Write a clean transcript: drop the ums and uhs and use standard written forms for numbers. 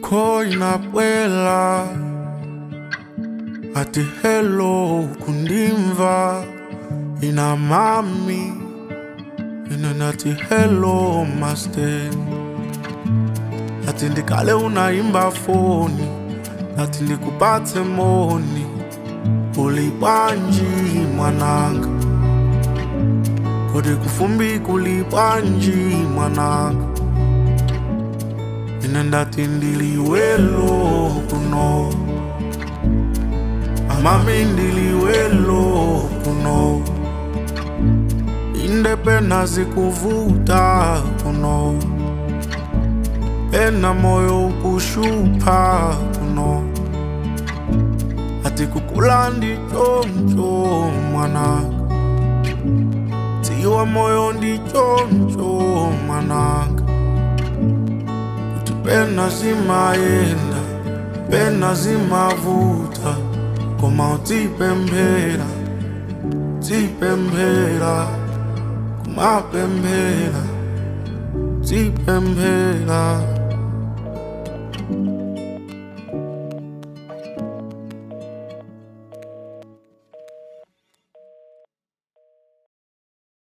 Yako inapwela ati hello kundimva ina mami inanati hello master ati ndikale unaimba foni ati ndikupate moni ulipanji mwananga kodi kufumbi kulipanji mwananga inandati ndiliwelo kuno amami ndiliwelo kuno inde pena zikuvuta kuno pena moyo ukushupa kuno ati kukula ndichoncho mwananga tiwa moyo ndichoncho mwananga kuti pena zimayenda pena zimavuta koma utipembera tipembera kumapembera tipembera